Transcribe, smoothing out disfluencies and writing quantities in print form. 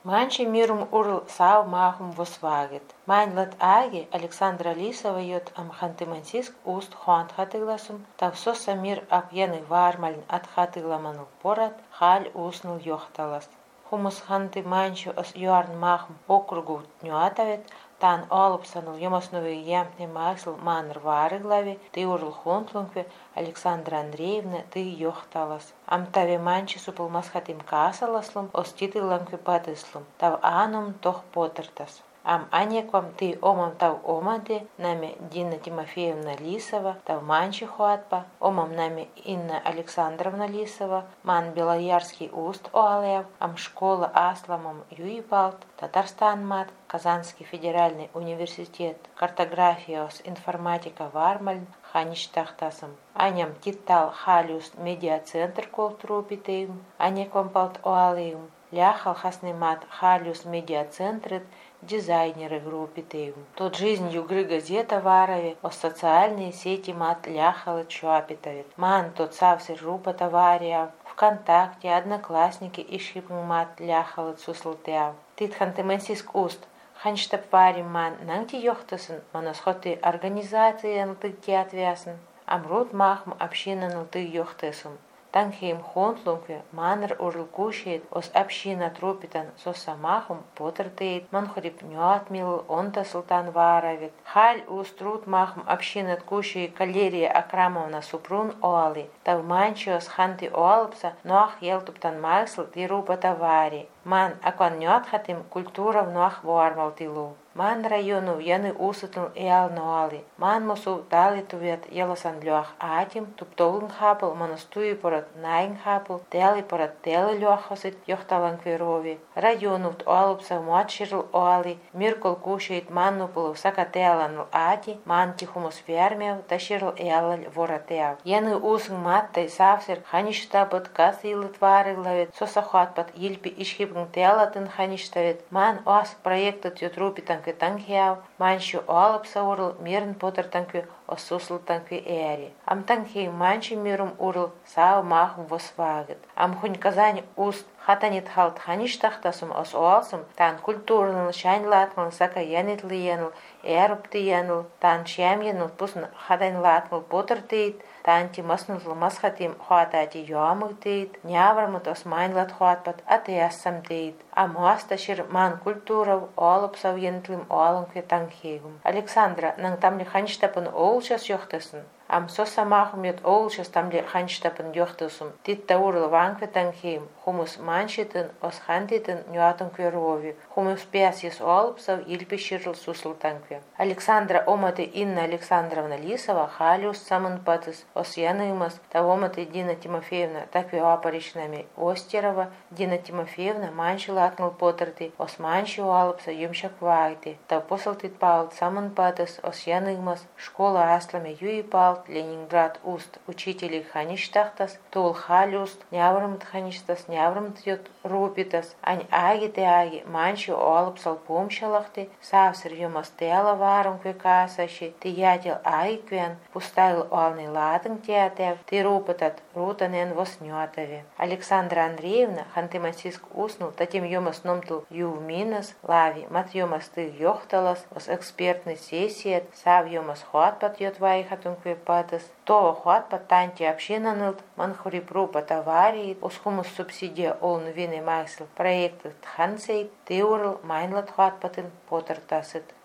Манчи мирум урл сау махум восвагет. Майнлат аги Александра Лисова йот амхантымансиск уст хуантхатыгласум, тавсо самир апьяны вармальн атхатыгламанул порат, халь уснул йохталас. Хумус ханты манчу ос юарн махум округу нюатавет, тан олупсанул йомосновый ямтный масл манр варыглави, ты урл хунтлункве Александра Андреевна ты йохталас. Амтаве манчи супул масхатим касаласлум, оститыламкве патыслум, тав анум тох потертас. Ам анеквам ты омам тав омаде, нами Дина Тимофеевна Лисова, тав манчи хуатпа, омам нами Инна Александровна Лисова, ман Белоярский уст оалев, ам школа асламом юипалт, Татарстан мат, Казанский федеральный университет, картографиос информатика вармальн, хаништахтасам. Аням титтал халюс медиацентр колтрупитеем, анеквам палт оалеем, ляхал хасный мат халюс медиацентрет, дизайнеры группы Тейм. Тут жизнью гры газета варове, о социальные сети мат ляхала чуапитовит. Ман тот савсер рупа товария, ВКонтакте, Одноклассники и шипм мат ляхала цуслтеав. Тит хантымансиск уст, ханштаб варим ман нанти йохтасын, манасхоты организации нлтыки отвясын. Амрут махм община нлты йохтасым. Танхейм хонтлункве манр урлкушет ос община трупитан со самахум потертейт манхорип нюатмил онта султан варавит. Халь уструт махм община ткуши калерия Акрамовна Супрун оали. Тавманчиос ханти оалпса нуах елтуптан майсл тирупа тавари. Ман акван нюатхатим культура в нуах вармалтилу. Ман району яны усытыл эал ноали. Ман мусу дали тувет еласан лёах атим, туптолын хапыл манастуи порат найн хапыл, тели порат тели лёахосит йохталан кверови. Району алупса муатширл оали, миркол кушает манну пылу сакателан ати, ман тихумус фермев, таширл эалаль воратеав. Яны усын маттай савсер, хаништабыт касилы твары главит, сосахатпат ильпи ишхипн телатын хаништавит. Ман ос проектът ютрупитан танкяв, манчу алапса урл мирн потер танкю осусл танкю эри. Ам танки манчу мирум урл сау махум восвагет. Ам хунь Казань уст хатанит халт хаништахтасум ос оалсум, тан культурныл шайн латмыл сака янит лияныл, эрупты яныл, тан шям яныл пусн хатайн латмыл потер тейт, танти маснул масхатим хуатати юамыг тейт, нявармыт ос майн лат хуатпат атеяссам тейт. Ам уасташир ман культурав алапсав янтлым оалым кветанхегум. Александра нang тамли хаништапын олшас йохтасын. Ам соса махумет олшас тамли хаништапын йохтасум. Титта урл ванкветанхейм, хумус маншитын ос хантитын нюатын кверови, хумус пясьес алапсав ильпиширл сусл танкве. Александра оматы Инна Александровна Лисова халюс самын патыс ос янымас, тавоматы Дина Тимофеевна такве апаричнами Остерова, Дина Тимофеевна маншила атнул потерти, ос манши алапса юмшак вайти, тав посалтит паут самын патыс ос янымас, школа аслами юипалт, Ленинград уст, учители хаништахтас, тул халюст, няврымт хаништас, няврымт йот рупитас, ань агите аги, манши алапсал помшалахти, савсер юмас тела варым квекасаши, ти ятел айквен, пустайл алный ладын театев, ти рупатат рутанен воснюатове. Александра Андреевна хантымансиск уснул, татим юмас номтул ювминас, лави, мат юмас ты йохталас, ос экспертный сессиет, сав юмас хуатпат йот вайхатун квепатас, то хуатпат танти община нылт, манхурип рупат аварии, ос хумус субсидия олн вины майсл, проект хансей, ты урл майнлат хуатпатын потертасыт.